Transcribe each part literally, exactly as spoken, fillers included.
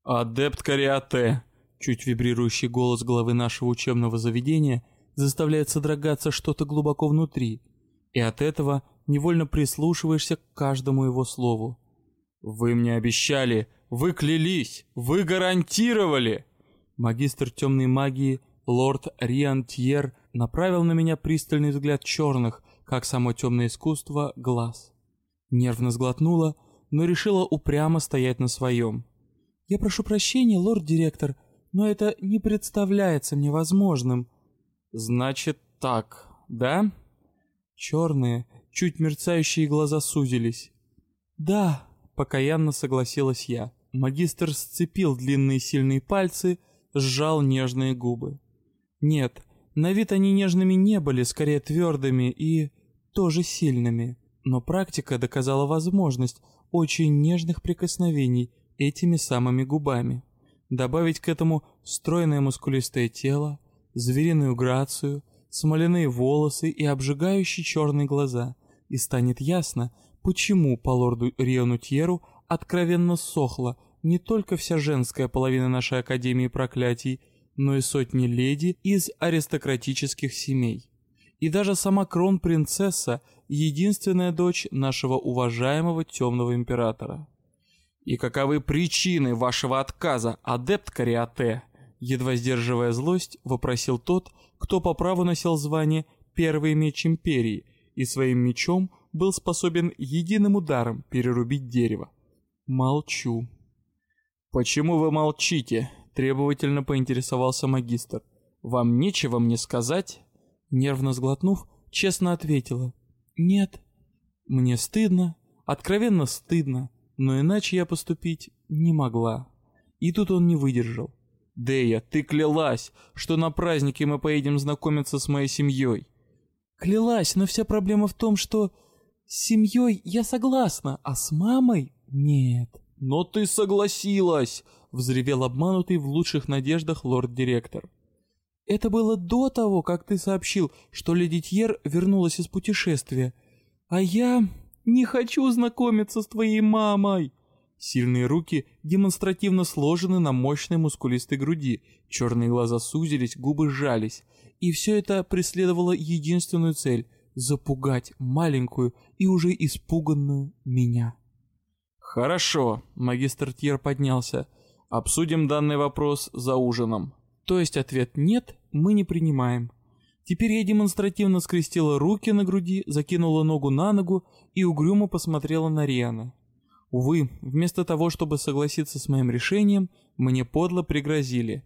Адепт Кариате. Чуть вибрирующий голос главы нашего учебного заведения заставляет содрогаться что-то глубоко внутри, и от этого невольно прислушиваешься к каждому его слову. Вы мне обещали, вы клялись, вы гарантировали. Магистр темной магии лорд Риан Тьер направил на меня пристальный взгляд черных, как само темное искусство, глаз. Нервно сглотнула, но решила упрямо стоять на своем. «Я прошу прощения, лорд-директор, но это не представляется мне возможным». «Значит так, да?» Черные, чуть мерцающие глаза сузились. «Да», — покаянно согласилась я. Магистр сцепил длинные сильные пальцы, сжал нежные губы. Нет, на вид они нежными не были, скорее твердыми и тоже сильными. Но практика доказала возможность очень нежных прикосновений этими самыми губами. Добавить к этому стройное мускулистое тело, звериную грацию, смоляные волосы и обжигающие черные глаза, и станет ясно, почему по лорду Риану Тьеру откровенно сохла не только вся женская половина нашей Академии Проклятий, но и сотни леди из аристократических семей. И даже сама кронпринцесса — единственная дочь нашего уважаемого темного императора. «И каковы причины вашего отказа, адепт Кариате?» Едва сдерживая злость, вопросил тот, кто по праву носил звание «Первый меч Империи» и своим мечом был способен единым ударом перерубить дерево. Молчу. «Почему вы молчите?» — требовательно поинтересовался магистр. «Вам нечего мне сказать?» Нервно сглотнув, честно ответила. «Нет, мне стыдно, откровенно стыдно, но иначе я поступить не могла». И тут он не выдержал. «Дея, ты клялась, что на празднике мы поедем знакомиться с моей семьей». «Клялась, но вся проблема в том, что с семьей я согласна, а с мамой нет». «Но ты согласилась!» — взревел обманутый в лучших надеждах лорд-директор. «Это было до того, как ты сообщил, что леди Тьер вернулась из путешествия. А я не хочу знакомиться с твоей мамой». Сильные руки демонстративно сложены на мощной мускулистой груди, черные глаза сузились, губы сжались. И все это преследовало единственную цель — запугать маленькую и уже испуганную меня. «Хорошо», — магистр Тьер поднялся. «Обсудим данный вопрос за ужином». То есть ответ «нет» мы не принимаем. Теперь я демонстративно скрестила руки на груди, закинула ногу на ногу и угрюмо посмотрела на Риана. Увы, вместо того, чтобы согласиться с моим решением, мне подло пригрозили.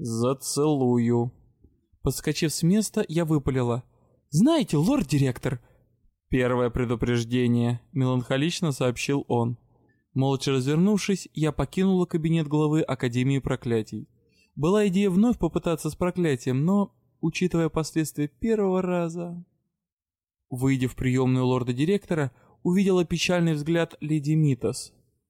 «Зацелую». Подскочив с места, я выпалила. «Знаете, лорд-директор...» «Первое предупреждение», — меланхолично сообщил он. Молча развернувшись, я покинула кабинет главы Академии Проклятий. Была идея вновь попытаться с проклятием, но, учитывая последствия первого раза... Выйдя в приемную лорда-директора, увидела печальный взгляд леди Митас.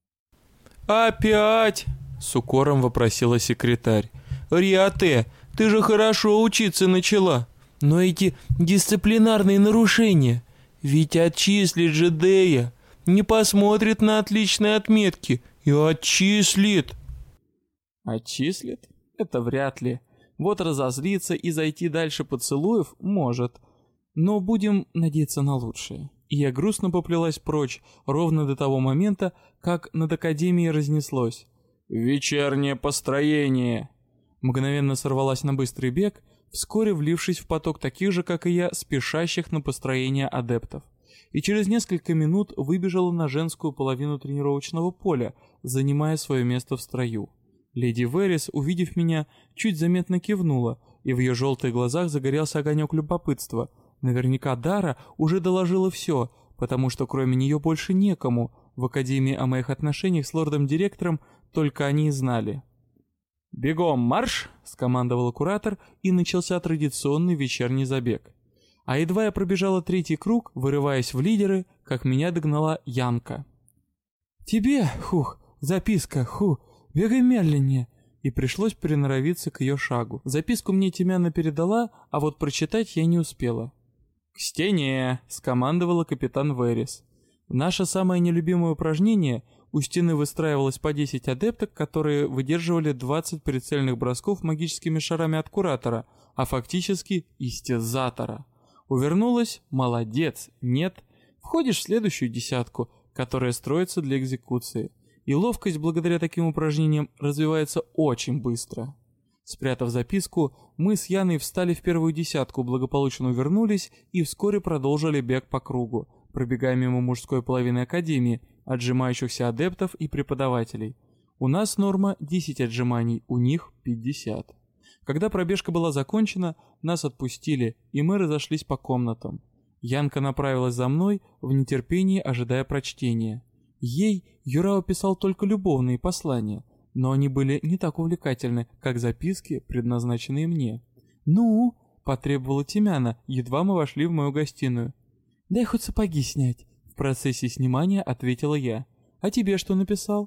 «Опять?» — с укором вопросила секретарь. «Риате, ты же хорошо учиться начала, но эти дисциплинарные нарушения, ведь отчислит же Дея, не посмотрит на отличные отметки и отчислит». «Отчислит? Это вряд ли. Вот разозлиться и зайти дальше поцелуев может. Но будем надеяться на лучшее». И я грустно поплелась прочь, ровно до того момента, как над Академией разнеслось. «Вечернее построение!» Мгновенно сорвалась на быстрый бег, вскоре влившись в поток таких же, как и я, спешащих на построение адептов. И через несколько минут выбежала на женскую половину тренировочного поля, занимая свое место в строю. Леди Верис, увидев меня, чуть заметно кивнула, и в ее желтых глазах загорелся огонек любопытства. Наверняка Дара уже доложила все, потому что кроме нее больше некому. В Академии о моих отношениях с лордом-директором только они и знали. «Бегом марш!» — скомандовал куратор, и начался традиционный вечерний забег. А едва я пробежала третий круг, вырываясь в лидеры, как меня догнала Янка. «Тебе, хух, записка, ху, бегай медленнее!» И пришлось приноровиться к ее шагу. Записку мне Тимяна передала, а вот прочитать я не успела. «К стене!» — скомандовала капитан Верис. Наше самое нелюбимое упражнение У стены выстраивалось по десять адепток, которые выдерживали двадцать прицельных бросков магическими шарами от Куратора, а фактически истязатора. Увернулась? Молодец. Нет? Входишь в следующую десятку, которая строится для экзекуции. И ловкость благодаря таким упражнениям развивается очень быстро. Спрятав записку, мы с Яной встали в первую десятку, благополучно увернулись и вскоре продолжили бег по кругу, пробегая мимо мужской половины академии, отжимающихся адептов и преподавателей. У нас норма десять отжиманий, у них пятьдесят. Когда пробежка была закончена, нас отпустили, и мы разошлись по комнатам. Янка направилась за мной, в нетерпении ожидая прочтения. Ей Юрао писал только любовные послания, но они были не так увлекательны, как записки, предназначенные мне. «Ну?» – потребовала Тимяна, едва мы вошли в мою гостиную. «Дай хоть сапоги снять», – в процессе снимания ответила я. «А тебе что написал?»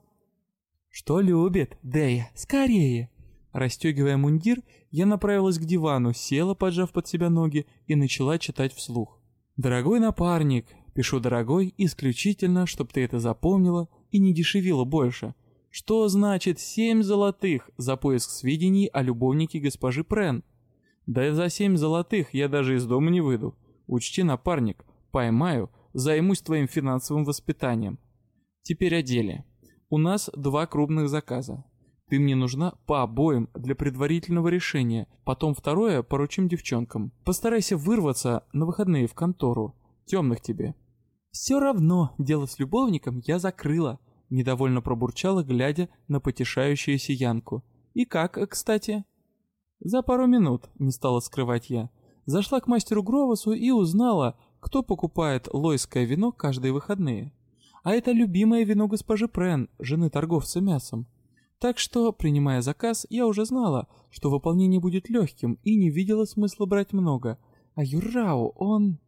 «Что любит, Дэя, скорее!» Расстегивая мундир, я направилась к дивану, села, поджав под себя ноги, и начала читать вслух. «Дорогой напарник, пишу дорогой исключительно, чтоб ты это запомнила и не дешевила больше. Что значит семь золотых за поиск сведений о любовнике госпожи Прен? Да и за семь золотых я даже из дома не выйду. Учти, напарник, поймаю, займусь твоим финансовым воспитанием. Теперь о деле. У нас два крупных заказа. Ты мне нужна по обоим для предварительного решения, потом второе поручим девчонкам. Постарайся вырваться на выходные в контору. Темных тебе». «Все равно дело с любовником я закрыла», — недовольно пробурчала, глядя на потешающуюся Янку. «И как, кстати?» «За пару минут», — не стала скрывать я. Зашла к мастеру Гровосу и узнала, кто покупает лойское вино каждые выходные. А это любимое вино госпожи Прен, жены торговца мясом. Так что, принимая заказ, я уже знала, что выполнение будет легким и не видела смысла брать много. А Юрао, он...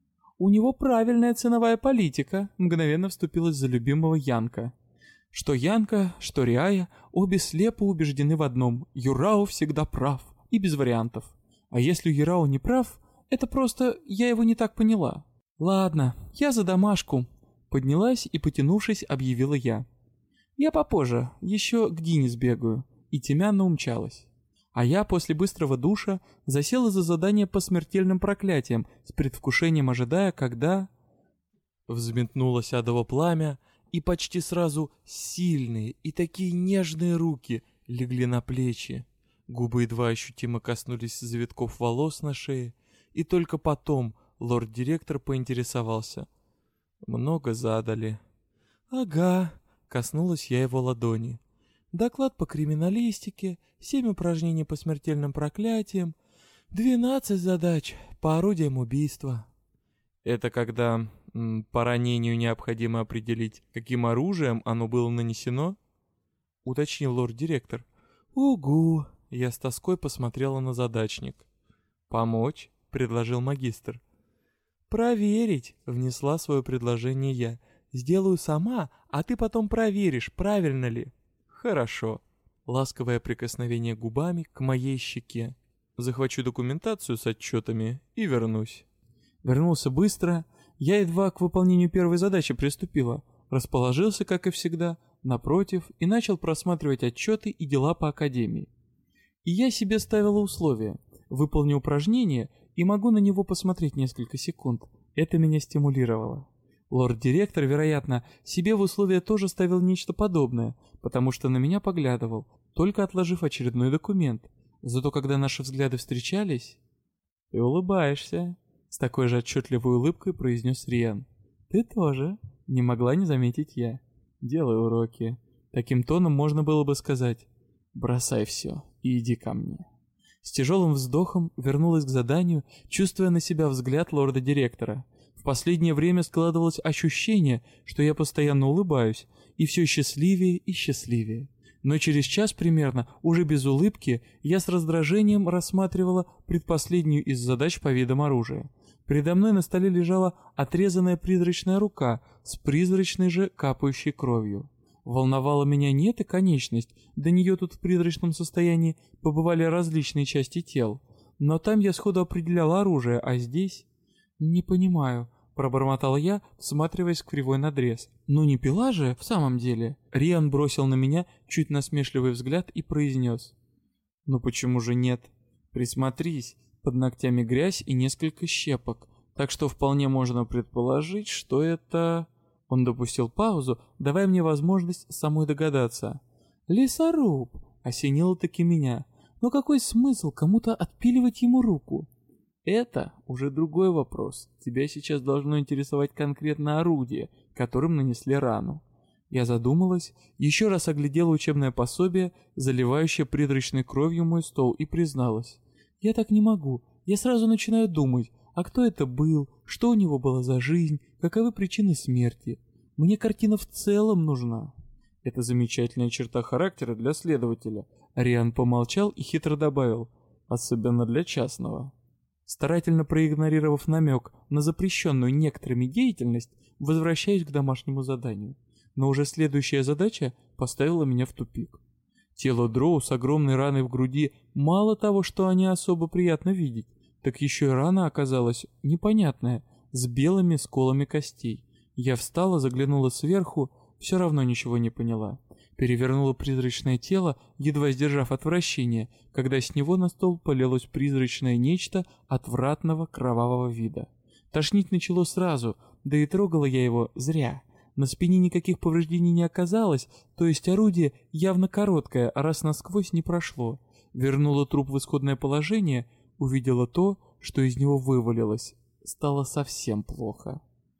У него правильная ценовая политика, мгновенно вступилась за любимого Янка. Что Янка, что Риая, обе слепо убеждены в одном: Юрао всегда прав, и без вариантов. А если Юрао не прав, это просто я его не так поняла. «Ладно, я за домашку», — поднялась и, потянувшись, объявила я. «Я попозже, еще к Дине сбегаю», и Тимяна умчалась. А я после быстрого душа засела за задание по смертельным проклятиям, с предвкушением ожидая, когда... Взметнулось адово пламя, и почти сразу сильные и такие нежные руки легли на плечи. Губы едва ощутимо коснулись завитков волос на шее, и только потом лорд-директор поинтересовался. «Много задали?» «Ага», — коснулась я его ладони. «Доклад по криминалистике, семь упражнений по смертельным проклятиям, двенадцать задач по орудиям убийства». «Это когда м, по ранению необходимо определить, каким оружием оно было нанесено?» — уточнил лорд-директор. «Угу», — я с тоской посмотрела на задачник. «Помочь?» — предложил магистр. «Проверить», — внесла свое предложение я. «Сделаю сама, а ты потом проверишь, правильно ли». «Хорошо». Ласковое прикосновение губами к моей щеке. «Захвачу документацию с отчетами и вернусь». Вернулся быстро. Я едва к выполнению первой задачи приступила. Расположился, как и всегда, напротив и начал просматривать отчеты и дела по академии. И я себе ставила условие. Выполню упражнение и могу на него посмотреть несколько секунд. Это меня стимулировало. Лорд-директор, вероятно, себе в условия тоже ставил нечто подобное, потому что на меня поглядывал, только отложив очередной документ. Зато когда наши взгляды встречались... «Ты улыбаешься», — с такой же отчетливой улыбкой произнес Риан. «Ты тоже», — не могла не заметить я. «Делай уроки». Таким тоном можно было бы сказать: «Бросай все и иди ко мне». С тяжелым вздохом вернулась к заданию, чувствуя на себя взгляд лорда-директора. В последнее время складывалось ощущение, что я постоянно улыбаюсь, и все счастливее и счастливее. Но через час примерно, уже без улыбки, я с раздражением рассматривала предпоследнюю из задач по видам оружия. Передо мной на столе лежала отрезанная призрачная рука с призрачной же капающей кровью. Волновала меня не эта конечность, до нее тут в призрачном состоянии побывали различные части тел. Но там я сходу определяла оружие, а здесь... Не понимаю, Пробормотал я, всматриваясь в кривой надрез. «Ну не пила же, в самом деле?» Риан бросил на меня чуть насмешливый взгляд и произнес. «Ну почему же нет? Присмотрись, под ногтями грязь и несколько щепок, так что вполне можно предположить, что это...» Он допустил паузу, давая мне возможность самой догадаться. «Лесоруб!» — осенило-таки меня. «Но какой смысл кому-то отпиливать ему руку?» «Это уже другой вопрос. Тебя сейчас должно интересовать конкретно орудие, которым нанесли рану». Я задумалась, еще раз оглядела учебное пособие, заливающее призрачной кровью мой стол, и призналась. «Я так не могу. Я сразу начинаю думать, а кто это был, что у него была за жизнь, каковы причины смерти. Мне картина в целом нужна». «Это замечательная черта характера для следователя». Риан помолчал и хитро добавил. «Особенно для частного». Старательно проигнорировав намек на запрещенную некоторыми деятельность, возвращаюсь к домашнему заданию. Но уже следующая задача поставила меня в тупик. Тело Дроу с огромной раной в груди мало того, что не особо приятно видеть, так еще и рана оказалась непонятная, с белыми сколами костей. Я встала, заглянула сверху, все равно ничего не поняла. Перевернула призрачное тело, едва сдержав отвращение, когда с него на стол полилось призрачное нечто отвратного кровавого вида. Тошнить начало сразу, да и трогала я его зря. На спине никаких повреждений не оказалось, то есть орудие явно короткое, а раз насквозь не прошло. Вернула труп в исходное положение, увидела то, что из него вывалилось. Стало совсем плохо.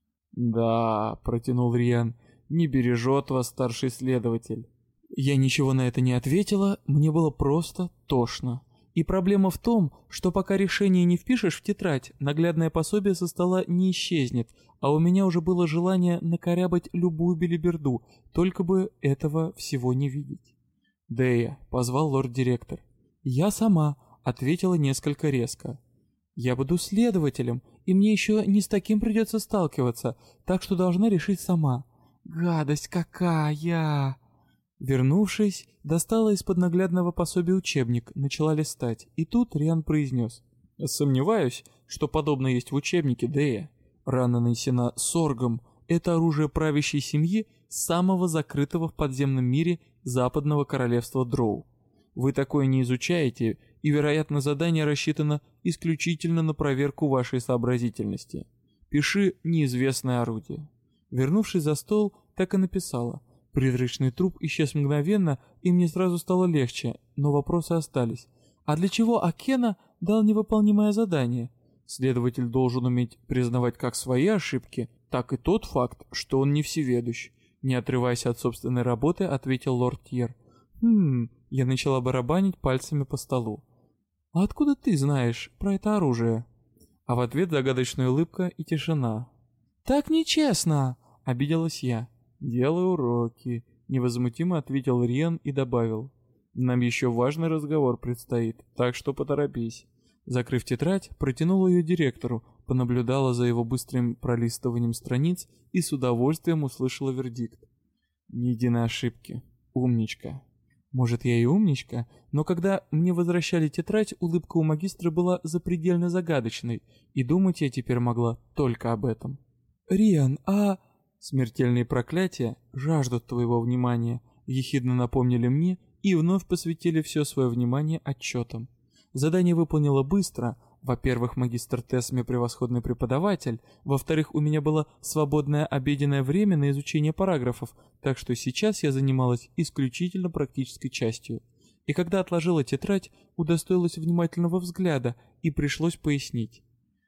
«Да», — протянул Риан, — «не бережет вас старший следователь». Я ничего на это не ответила, мне было просто тошно. И проблема в том, что пока решение не впишешь в тетрадь, наглядное пособие со стола не исчезнет, а у меня уже было желание накорябать любую белиберду, только бы этого всего не видеть. «Дэя», — позвал лорд-директор. «Я сама», — ответила несколько резко. «Я буду следователем, и мне еще не с таким придется сталкиваться, так что должна решить сама». «Гадость какая!» Вернувшись, достала из-под наглядного пособия учебник, начала листать, и тут Риан произнес. «Сомневаюсь, что подобное есть в учебнике, Дэя. Рана нанесена соргом. Это оружие правящей семьи самого закрытого в подземном мире западного королевства Дроу. Вы такое не изучаете, и, вероятно, задание рассчитано исключительно на проверку вашей сообразительности. Пиши «неизвестное орудие». Вернувшись за стол, так и написала. Призрачный труп исчез мгновенно, и мне сразу стало легче, но вопросы остались. А для чего Акена дал невыполнимое задание? Следователь должен уметь признавать как свои ошибки, так и тот факт, что он не всеведущ. Не отрываясь от собственной работы, ответил лорд Тьер. «Хм...» Я начала барабанить пальцами по столу. «А откуда ты знаешь про это оружие?» А в ответ загадочная улыбка и тишина. «Так нечестно!» — обиделась я. «Делай уроки», — невозмутимо ответил Риан и добавил. «Нам еще важный разговор предстоит, так что поторопись». Закрыв тетрадь, протянула ее директору, понаблюдала за его быстрым пролистыванием страниц и с удовольствием услышала вердикт. «Ни единой ошибки. Умничка». Может, я и умничка, но когда мне возвращали тетрадь, улыбка у магистра была запредельно загадочной, и думать я теперь могла только об этом. «Риан, а...» «Смертельные проклятия жаждут твоего внимания», — ехидно напомнили мне и вновь посвятили все свое внимание отчетам. Задание выполнила быстро. Во-первых, магистр Тесме превосходный преподаватель, во-вторых, у меня было свободное обеденное время на изучение параграфов, так что сейчас я занималась исключительно практической частью. И когда отложила тетрадь, удостоилась внимательного взгляда и пришлось пояснить.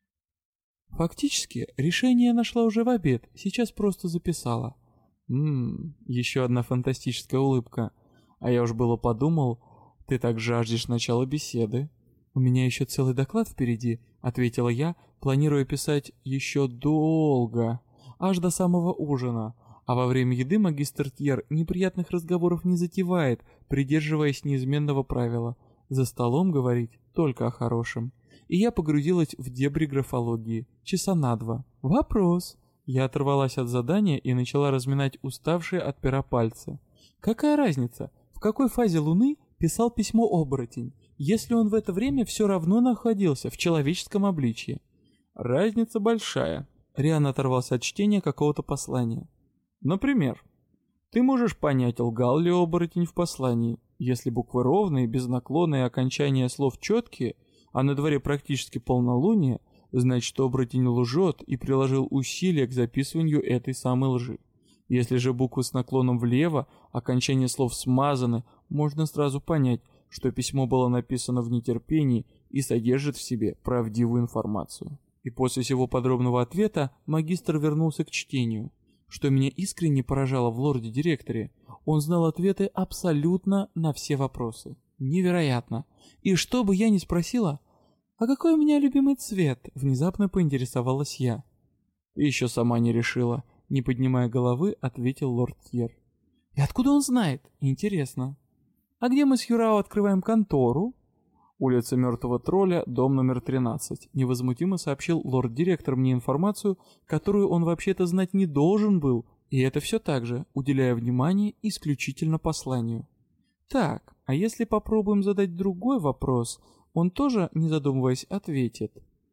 Фактически, решение я нашла уже в обед, сейчас просто записала. Ммм, еще одна фантастическая улыбка. А я уж было подумал, ты так жаждешь начала беседы. «У меня еще целый доклад впереди», — ответила я, планируя писать еще долго, аж до самого ужина. А во время еды магистр Тьер неприятных разговоров не затевает, придерживаясь неизменного правила. За столом говорить только о хорошем. И я погрузилась в дебри графологии, часа на два. «Вопрос». Я оторвалась от задания и начала разминать уставшие от пера пальцы. «Какая разница, в какой фазе Луны писал письмо оборотень, если он в это время все равно находился в человеческом обличье?» «Разница большая», — Риан оторвался от чтения какого-то послания. Например, ты можешь понять, лгал ли оборотень в послании. Если буквы ровные, без наклона и окончания слов четкие, а на дворе практически полнолуние, значит, оборотень лжет и приложил усилия к записыванию этой самой лжи. Если же буквы с наклоном влево, окончания слов смазаны, можно сразу понять, что письмо было написано в нетерпении и содержит в себе правдивую информацию. И после всего подробного ответа магистр вернулся к чтению. Что меня искренне поражало в лорде-директоре, он знал ответы абсолютно на все вопросы. Невероятно. И что бы я ни спросила, «А какой у меня любимый цвет?» — внезапно поинтересовалась я. «Ты еще сама не решила», — не поднимая головы, ответил лорд Тьер. «И откуда он знает? Интересно. А где мы с Юрао открываем контору?» «Улица Мертвого Тролля, дом номер тринадцать», — невозмутимо сообщил лорд-директор мне информацию, которую он вообще-то знать не должен был, и это все так же, уделяя внимание исключительно посланию. «Так, а если попробуем задать другой вопрос, он тоже, не задумываясь, ответит».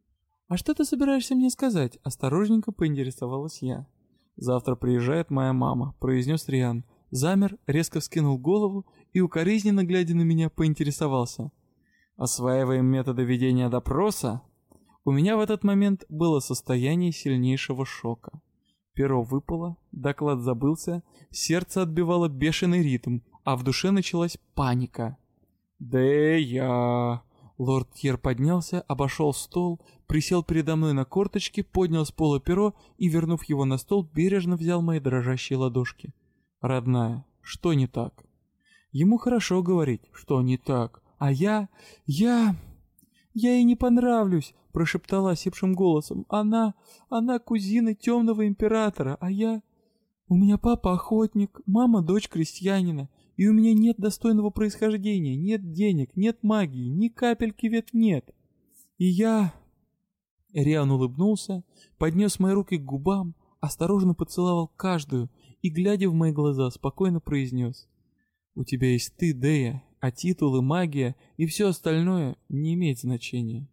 «А что ты собираешься мне сказать?» — осторожненько поинтересовалась я. «Завтра приезжает моя мама», — произнес Риан. Замер, резко вскинул голову и, укоризненно глядя на меня, поинтересовался. «Осваиваем методы ведения допроса?» У меня в этот момент было состояние сильнейшего шока. Перо выпало, доклад забылся, сердце отбивало бешеный ритм, а в душе началась паника. «Да я...» Лорд Тьер поднялся, обошел стол, присел передо мной на корточки, поднял с пола перо и, вернув его на стол, бережно взял мои дрожащие ладошки. «Родная, что не так?» Ему хорошо говорить, что не так. А я... я... я ей не понравлюсь, прошептала осипшим голосом. Она... она кузина темного императора, а я... У меня папа охотник, мама дочь крестьянина, и у меня нет достойного происхождения, нет денег, нет магии, ни капельки вет нет. И я... Риан улыбнулся, поднес мои руки к губам, осторожно поцеловал каждую и, глядя в мои глаза, спокойно произнес. «У тебя есть ты, Дея, а титулы, магия и все остальное не имеет значения».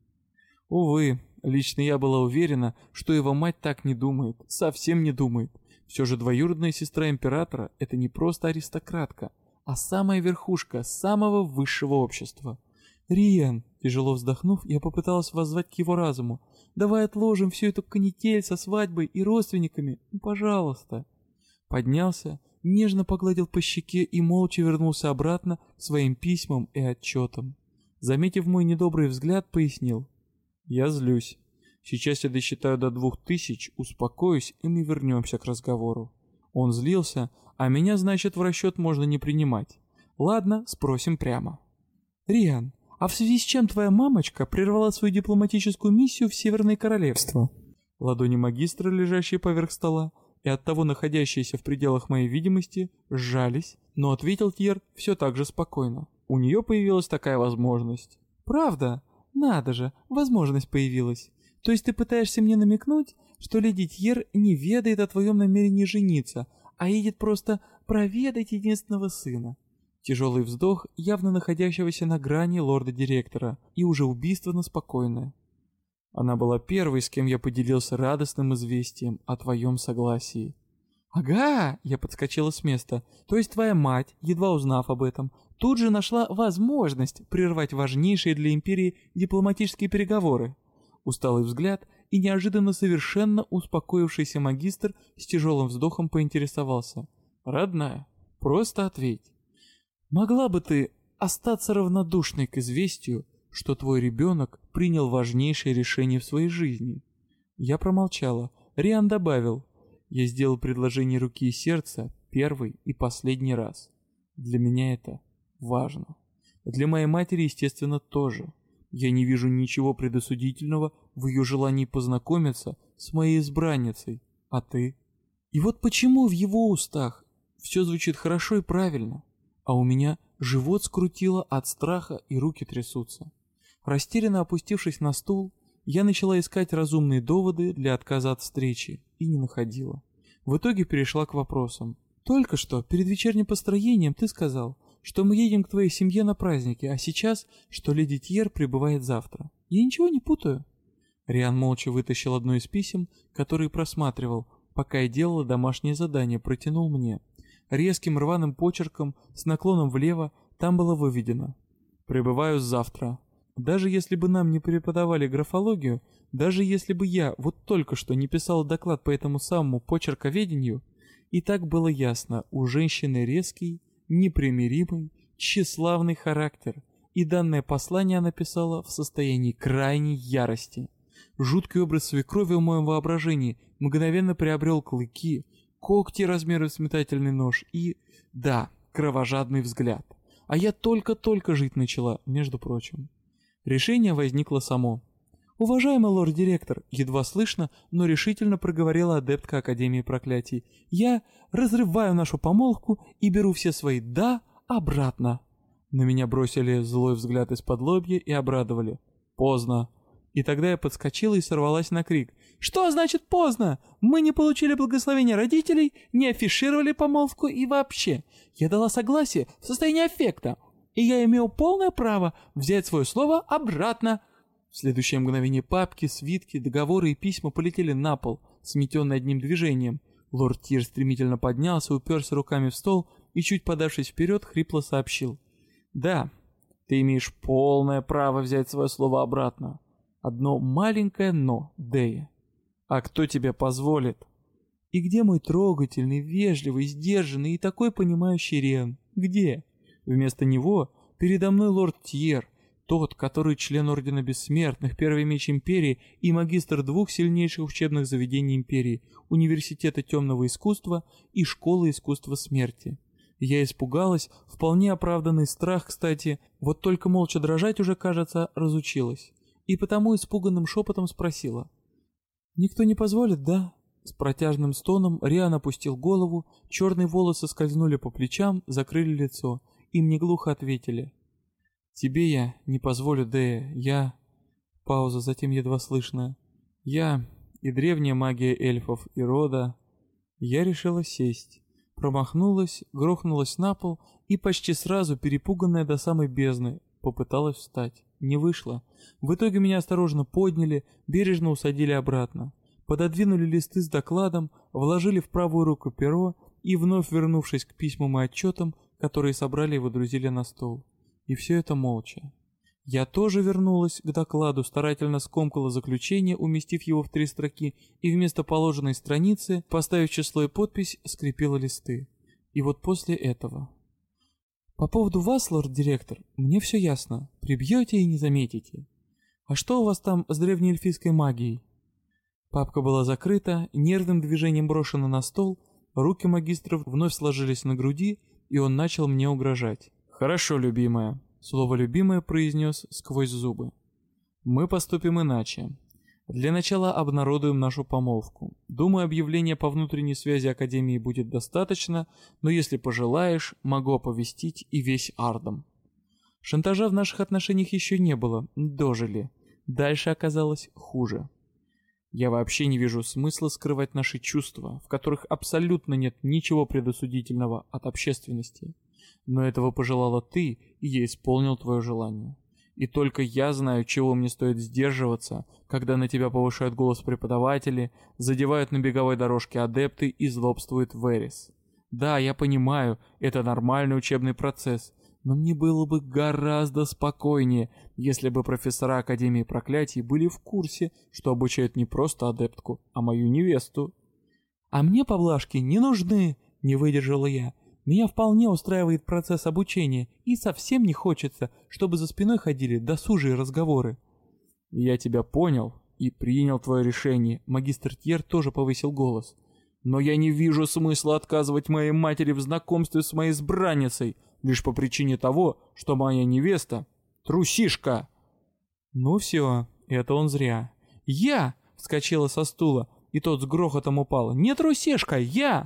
Увы, лично я была уверена, что его мать так не думает, совсем не думает. Все же двоюродная сестра императора — это не просто аристократка, а самая верхушка самого высшего общества. «Риан», тяжело вздохнув, я попыталась воззвать к его разуму. «Давай отложим всю эту канитель со свадьбой и родственниками, ну, пожалуйста». Поднялся, нежно погладил по щеке и молча вернулся обратно к своим письмам и отчетам. Заметив мой недобрый взгляд, пояснил. «Я злюсь. Сейчас я досчитаю до двух тысяч, успокоюсь, и мы вернемся к разговору». Он злился, а меня, значит, в расчет можно не принимать. Ладно, спросим прямо. «Риан, а в связи с чем твоя мамочка прервала свою дипломатическую миссию в Северное Королевство?» Ладони магистра, лежащие поверх стола, и оттого находящиеся в пределах моей видимости, сжались, но ответил Тьер все так же спокойно. У нее появилась такая возможность. «Правда? Надо же, возможность появилась. То есть ты пытаешься мне намекнуть, что леди Тьер не ведает о твоем намерении жениться, а едет просто проведать единственного сына?» Тяжелый вздох, явно находящегося на грани лорда-директора, и уже убийственно спокойное. Она была первой, с кем я поделился радостным известием о твоем согласии. «Ага!» — я подскочила с места. «То есть твоя мать, едва узнав об этом, тут же нашла возможность прервать важнейшие для империи дипломатические переговоры?» Усталый взгляд и неожиданно совершенно успокоившийся магистр с тяжелым вздохом поинтересовался. «Родная, просто ответь. Могла бы ты остаться равнодушной к известию, что твой ребенок принял важнейшее решение в своей жизни?» Я промолчала. Риан добавил. «Я сделал предложение руки и сердца первый и последний раз. Для меня это важно. Для моей матери, естественно, тоже. Я не вижу ничего предосудительного в ее желании познакомиться с моей избранницей. А ты?» И вот почему в его устах все звучит хорошо и правильно, а у меня живот скрутило от страха и руки трясутся. Растерянно опустившись на стул, я начала искать разумные доводы для отказа от встречи и не находила. В итоге перешла к вопросам. «Только что, перед вечерним построением, ты сказал, что мы едем к твоей семье на праздники, а сейчас, что леди Тьер прибывает завтра. Я ничего не путаю?» Риан молча вытащил одно из писем, которые просматривал, пока я делала домашнее задание, протянул мне. Резким рваным почерком с наклоном влево там было выведено: «Прибываю завтра». Даже если бы нам не преподавали графологию, даже если бы я вот только что не писал доклад по этому самому почерковедению, и так было ясно, у женщины резкий, непримиримый, тщеславный характер, и данное послание она писала в состоянии крайней ярости. Жуткий образ свекрови в моем воображении мгновенно приобрел клыки, когти размером с метательный нож и, да, кровожадный взгляд. А я только-только жить начала, между прочим. Решение возникло само. «Уважаемый лорд-директор», едва слышно, но решительно проговорила адептка Академии Проклятий, «я разрываю нашу помолвку и беру все свои «да» обратно». На меня бросили злой взгляд из-под лобья и обрадовали. «Поздно». И тогда я подскочила и сорвалась на крик. «Что значит поздно? Мы не получили благословения родителей, не афишировали помолвку и вообще. Я дала согласие в состоянии аффекта, и я имею полное право взять свое слово обратно». В следующее мгновение папки, свитки, договоры и письма полетели на пол, сметенные одним движением. Лорд Тир стремительно поднялся, уперся руками в стол и, чуть подавшись вперед, хрипло сообщил. «Да, ты имеешь полное право взять свое слово обратно. Одно маленькое «но», Дея. А кто тебе позволит?» «И где мой трогательный, вежливый, сдержанный и такой понимающий Риан? Где?» Вместо него передо мной лорд Тьер, тот, который член Ордена Бессмертных, Первый Меч Империи и магистр двух сильнейших учебных заведений Империи, Университета Темного Искусства и Школы Искусства Смерти. Я испугалась, вполне оправданный страх, кстати, вот только молча дрожать уже, кажется, разучилась. И потому испуганным шепотом спросила. «Никто не позволит, да?» С протяжным стоном Риан опустил голову, черные волосы скользнули по плечам, закрыли лицо, и мне глухо ответили. «Тебе я не позволю, Дея, я...» Пауза, затем едва слышная. «Я и древняя магия эльфов и рода...» Я решила сесть. Промахнулась, грохнулась на пол и почти сразу, перепуганная до самой бездны, попыталась встать. Не вышло. В итоге меня осторожно подняли, бережно усадили обратно. Пододвинули листы с докладом, вложили в правую руку перо и, вновь вернувшись к письмам и отчетам, которые собрали и выдрузили на стол. И все это молча. Я тоже вернулась к докладу, старательно скомкала заключение, уместив его в три строки, и вместо положенной страницы, поставив число и подпись, скрепила листы. И вот после этого... «По поводу вас, лорд-директор, мне все ясно. Прибьете и не заметите. А что у вас там с древней эльфийской магией?» Папка была закрыта, нервным движением брошена на стол, руки магистра вновь сложились на груди, и он начал мне угрожать. «Хорошо, любимая», — слово «любимая» произнес сквозь зубы. «Мы поступим иначе. Для начала обнародуем нашу помолвку. Думаю, объявления по внутренней связи Академии будет достаточно, но если пожелаешь, могу оповестить и весь Ардом». Шантажа в наших отношениях еще не было, дожили. Дальше оказалось хуже. Я вообще не вижу смысла скрывать наши чувства, в которых абсолютно нет ничего предосудительного от общественности. Но этого пожелала ты, и я исполнил твое желание. И только я знаю, чего мне стоит сдерживаться, когда на тебя повышают голос преподаватели, задевают на беговой дорожке адепты и злобствует Верес. Да, я понимаю, это нормальный учебный процесс, но мне было бы гораздо спокойнее, если бы профессора Академии Проклятий были в курсе, что обучают не просто адептку, а мою невесту. «А мне поблажки не нужны», — не выдержала я. «Меня вполне устраивает процесс обучения, и совсем не хочется, чтобы за спиной ходили досужие разговоры». «Я тебя понял и принял твое решение», — магистр Тьер тоже повысил голос. «Но я не вижу смысла отказывать моей матери в знакомстве с моей избранницей, лишь по причине того, что моя невеста — трусишка». Ну все, это он зря. «Я!» — вскочила со стула, и тот с грохотом упал. «Не трусишка, я!»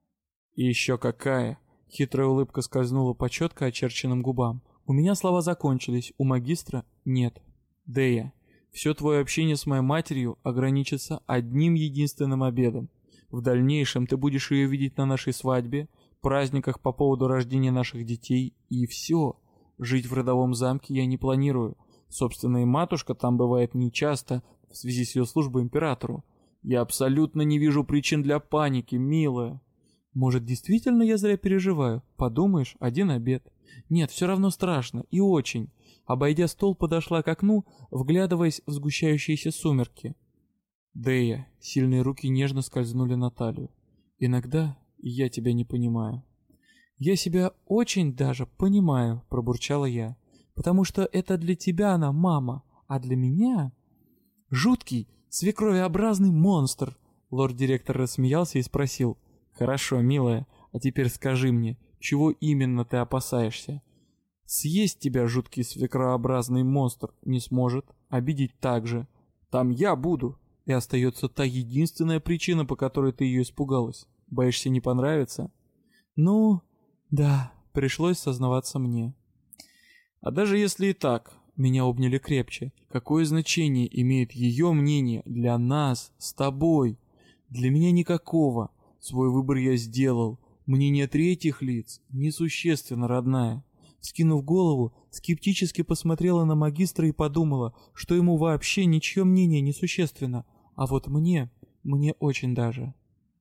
«И еще какая!» — хитрая улыбка скользнула по четко очерченным губам. «У меня слова закончились, у магистра нет. Дея, все твое общение с моей матерью ограничится одним единственным обедом. В дальнейшем ты будешь ее видеть на нашей свадьбе, праздниках по поводу рождения наших детей, и все. Жить в родовом замке я не планирую. Собственно, и матушка там бывает нечасто, в связи с ее службой императору. Я абсолютно не вижу причин для паники, милая. Может, действительно я зря переживаю? Подумаешь, один обед. Нет, все равно страшно, и очень. Обойдя стол, подошла к окну, вглядываясь в сгущающиеся сумерки. Дэя, сильные руки нежно скользнули на талию. Иногда я тебя не понимаю. Я себя очень даже понимаю, пробурчала я. Потому что это для тебя она мама, а для меня... Жуткий, свекровеобразный монстр. Лорд-директор рассмеялся и спросил. Хорошо, милая, а теперь скажи мне, чего именно ты опасаешься? Съесть тебя жуткий свекрообразный монстр не сможет, обидеть также. Там я буду. И остается та единственная причина, по которой ты ее испугалась. Боишься не понравится? Ну, да, пришлось сознаваться мне. А даже если и так, меня обняли крепче. Какое значение имеет ее мнение для нас, с тобой? Для меня никакого. Свой выбор я сделал. Мнение третьих лиц несущественно, родная. Скинув голову, скептически посмотрела на магистра и подумала, что ему вообще ничье мнение не существенно, а вот мне, мне очень даже.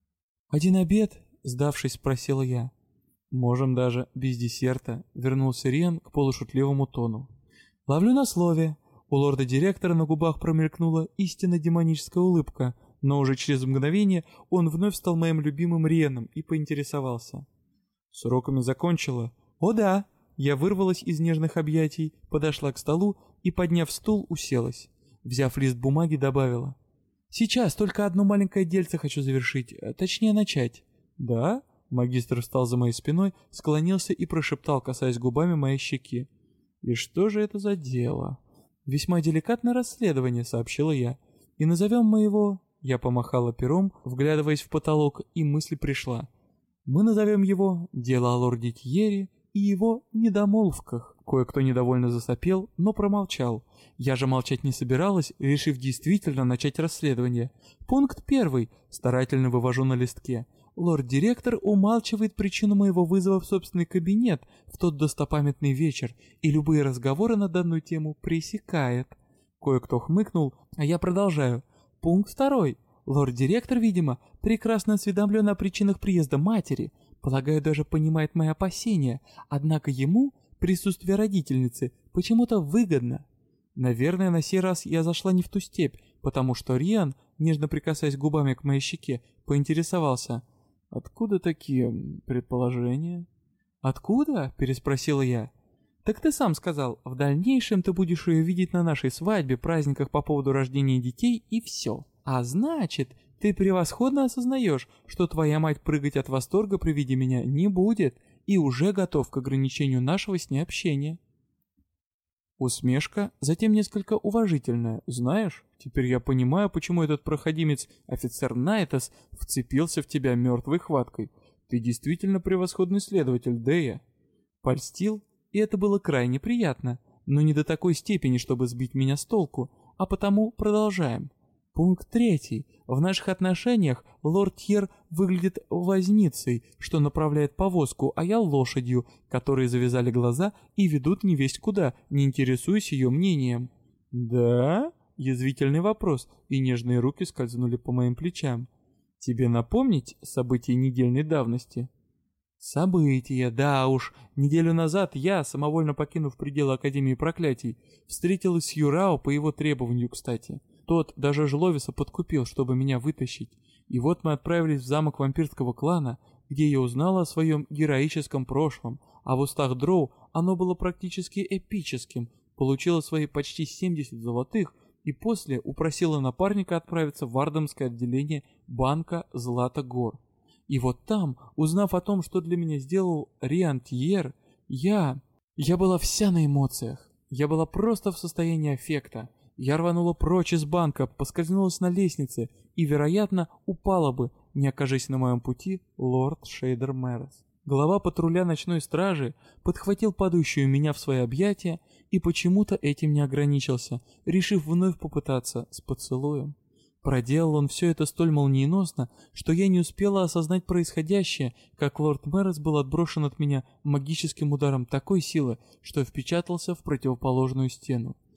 «Один обед?» — сдавшись, спросила я. «Можем даже без десерта», — вернулся Риан к полушутливому тону. «Ловлю на слове». У лорда-директора на губах промелькнула истинно демоническая улыбка, но уже через мгновение он вновь стал моим любимым Рианом и поинтересовался. «С уроками закончила?» «О да!» Я вырвалась из нежных объятий, подошла к столу и, подняв стул, уселась. Взяв лист бумаги, добавила. «Сейчас только одно маленькое дельце хочу завершить, точнее начать». «Да?» Магистр встал за моей спиной, склонился и прошептал, касаясь губами моей щеки. «И что же это за дело?» «Весьма деликатное расследование», — сообщила я. «И назовем мы его...» Я помахала пером, вглядываясь в потолок, и мысль пришла. «Мы назовем его «Дело о лорде Тьере» и его недомолвках». Кое-кто недовольно засопел, но промолчал. Я же молчать не собиралась, решив действительно начать расследование. Пункт первый. Старательно вывожу на листке. Лорд-директор умалчивает причину моего вызова в собственный кабинет в тот достопамятный вечер и любые разговоры на данную тему пресекает. Кое-кто хмыкнул, а я продолжаю. Пункт второй. Лорд-директор, видимо, прекрасно осведомлен о причинах приезда матери, полагаю, даже понимает мои опасения, однако ему присутствие родительницы почему-то выгодно. Наверное, на сей раз я зашла не в ту степь, потому что Риан, нежно прикасаясь губами к моей щеке, поинтересовался. «Откуда такие предположения?» «Откуда?» — переспросила я. «Так ты сам сказал, в дальнейшем ты будешь ее видеть на нашей свадьбе, праздниках по поводу рождения детей и все. А значит, ты превосходно осознаешь, что твоя мать прыгать от восторга при виде меня не будет и уже готов к ограничению нашего с ней общения». Усмешка, затем несколько уважительная. «Знаешь, теперь я понимаю, почему этот проходимец, офицер Найтас, вцепился в тебя мертвой хваткой. Ты действительно превосходный следователь, Дэя». Польстил, и это было крайне приятно, но не до такой степени, чтобы сбить меня с толку, а потому продолжаем. Пункт третий. В наших отношениях лорд Тьер выглядит возницей, что направляет повозку, а я лошадью, которые завязали глаза и ведут невесть куда, не интересуясь ее мнением. «Да?» — язвительный вопрос, и нежные руки скользнули по моим плечам. «Тебе напомнить события недельной давности?» «События, да уж. Неделю назад я, самовольно покинув пределы Академии Проклятий, встретилась с Юрао по его требованию, кстати. Тот даже Жловиса подкупил, чтобы меня вытащить. И вот мы отправились в замок вампирского клана, где я узнала о своем героическом прошлом, а в устах Дроу оно было практически эпическим, получила свои почти семьдесят золотых и после упросила напарника отправиться в Ардамское отделение банка Злата Гор. И вот там, узнав о том, что для меня сделал Риан Тьер, я... я была вся на эмоциях. Я была просто в состоянии аффекта. Я рванула прочь из банка, поскользнулась на лестнице и, вероятно, упала бы, не окажись на моем пути лорд Шейдер Мэрос. Глава патруля ночной стражи подхватил падающую меня в свои объятия и почему-то этим не ограничился, решив вновь попытаться с поцелуем. Проделал он все это столь молниеносно, что я не успела осознать происходящее, как лорд Мэрос был отброшен от меня магическим ударом такой силы, что впечатался в противоположную стену.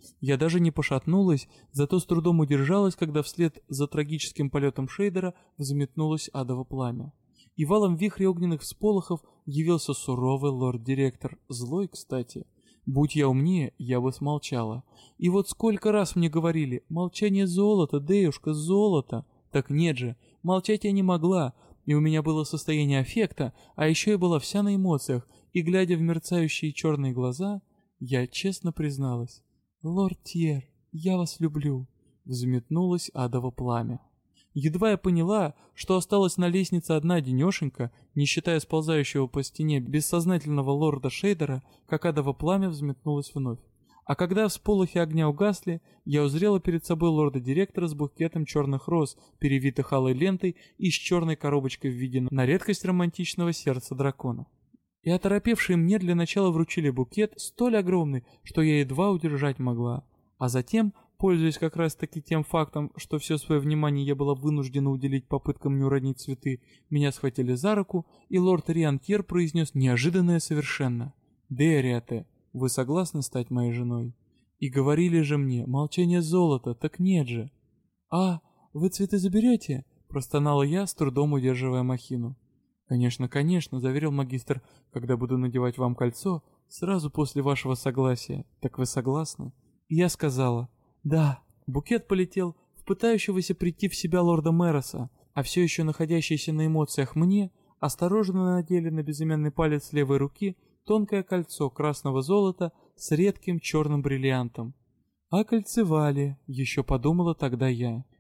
Я даже не пошатнулась, зато с трудом удержалась, когда вслед за трагическим полетом шейдера взметнулось адово пламя. И валом вихря огненных всполохов явился суровый лорд-директор, злой, кстати. Будь я умнее, я бы смолчала. И вот сколько раз мне говорили: «Молчание золото, Деюшка, золото». Так нет же, молчать я не могла, и у меня было состояние аффекта, а еще я была вся на эмоциях, и, глядя в мерцающие черные глаза, я честно призналась: «Лорд Тьер, я вас люблю», — взметнулось адово пламя. Едва я поняла, что осталась на лестнице одна-денешенька, не считая сползающего по стене бессознательного лорда Шейдера, как адово пламя взметнулось вновь. А когда всполохи огня угасли, я узрела перед собой лорда-директора с букетом черных роз, перевитых алой лентой и с черной коробочкой в виде на редкость романтичного сердца дракона. И оторопевшие мне для начала вручили букет столь огромный, что я едва удержать могла. А затем, пользуясь как раз-таки тем фактом, что все свое внимание я была вынуждена уделить попыткам не уронить цветы, меня схватили за руку, и лорд Риан Тьер произнес неожиданное совершенно: «Дериате, вы согласны стать моей женой?» И говорили же мне: «Молчание золото, так нет же». «А, вы цветы заберете?» — простонала я, с трудом удерживая махину. «Конечно, конечно», — заверил магистр, — «когда буду надевать вам кольцо, сразу после вашего согласия. Так вы согласны?» И я сказала: «Да». Букет полетел в пытающегося прийти в себя лорда Мэроса, а все еще находящийся на эмоциях мне осторожно надели на безымянный палец левой руки тонкое кольцо красного золота с редким черным бриллиантом. «Окольцевали», — еще подумала тогда я.